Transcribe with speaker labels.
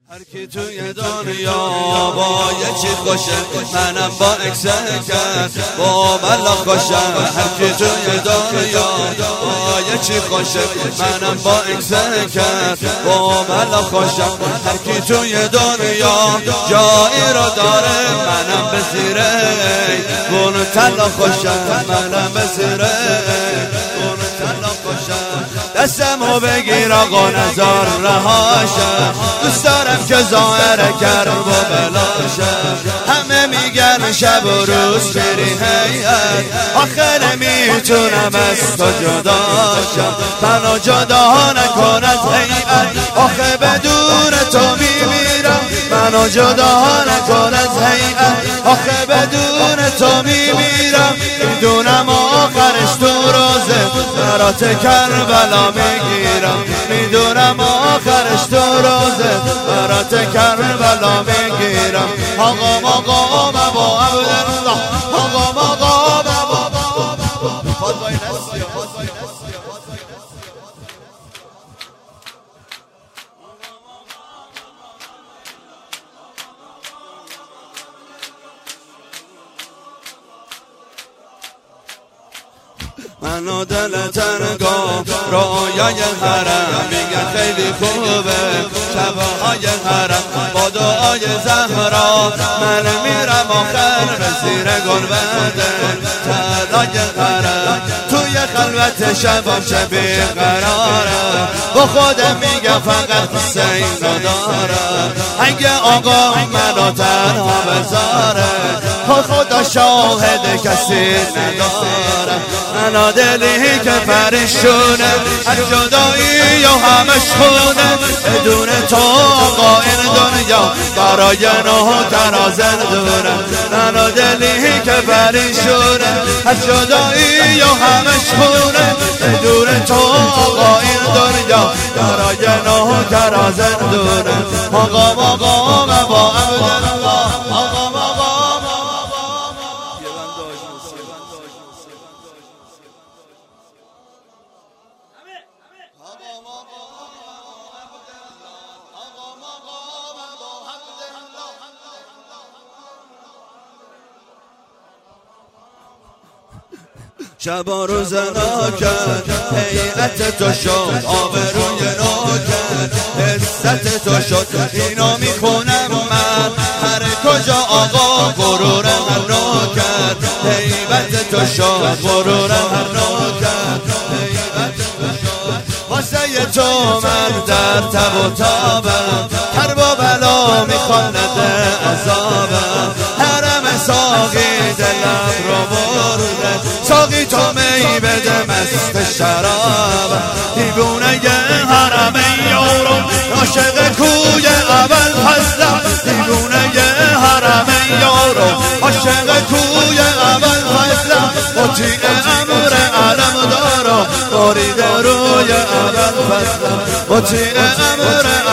Speaker 1: هر کی توی دنیا با یکی خوشه منم با اکسکر با ملا خوشم. هر کی توی دنیا با یکی خوشه منم با اکسکر با ملا خوشم. هر کی توی دنیا جایی رو داره منم به زیره بون تلا خوشم. منم به زیره بون تلا خوشم. دستمو بگیر آقا نزار رهاشم. دوست دارم که ظاهر کرب و بلاشم. همه میگن شب و روز میری هیئت آخه نمیتونم از تو جداشم. منو جدا نکند هیئت آخه بدون تو میمیرم. منو جدا نکند هیئت آخه بدون تو میمیرم. میدونم آخرش تو روزه برات کربلا میگیرم. میدونم آخرش تو روزه برات کربلا میگیرم. آقا مقام با عبدالله آقا مقام با منو دل تنگا رویای حرم میگن خیلی خوبه شبهای حرم با دعای زهرا. من میرم آخر به زیر گنبد طلای حرم توی خلوت شبم چه بیقرارم. با خودم میگم فقط حسین دارم. اگه آقا منو تنها بذاره خدا شاهد کسی نداره. منو دلی که پریشونه از جدایی و همش خونه بدون تو آقا این دنیا برای نه ترازن دونه. منو دلی که پریشونه از جدایی و همش خونه بدون تو آقا این دنیا برای نه ترازن دونه. آقا مقام با عبدالله آقا مقام شب و روز ناکن هیئت تو شد آبروی ناکن عزت تو شد اینو میخونم من هر کجا آقا غرور هر ناکن هیبت تو شد غرور هر ناکن هیبت تو شد. واسه تو من در تب و تابم کرب و بلا میخواند عذابم. حرم ساقی دلم رو برده ساقی تو می بده مست شرابم. دیوونه حرم یارو عاشق کوی اول فضلم. دیوونه حرم یارو عاشق کوی اول فضلم. مطیع امر علم دارم برید روی اول فضلم. مطیع امر